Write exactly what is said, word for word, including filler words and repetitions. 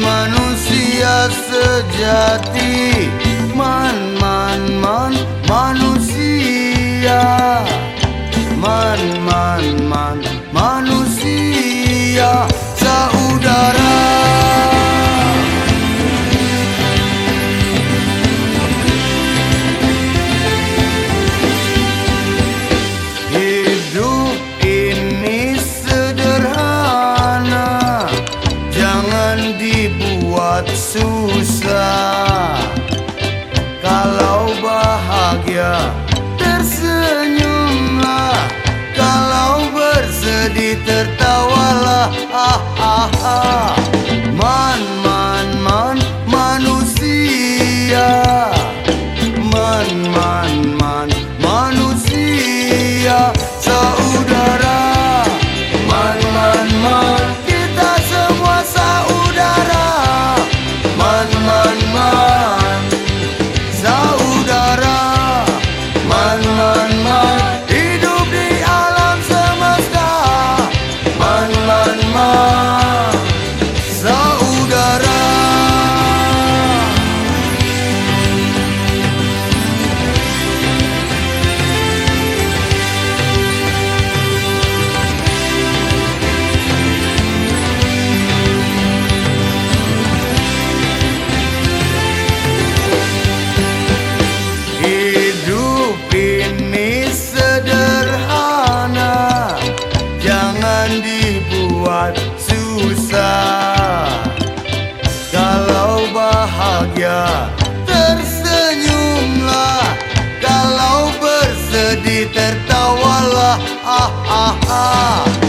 manusia sejati. Man, man, man, manusia. Man, man, man, manusia saudara. Hidup ini sederhana, jangan dibuat susah. Kalau bahagia tersenyumlah, kalau bersedih tertawalah. Ah, ah, ah. Man, man, man, manusia. Man, man, man, manusia saudara. Man, man, man, kita semua saudara. Man, man, man, saudara. Man, man, man, hidup di alam semesta. Man, man, man, saudara. Hidup ini sederhana, jangan dibuat susah. Kalau bahagia tersenyumlah, kalau bersedih tertawalah. Ah, ah, ah.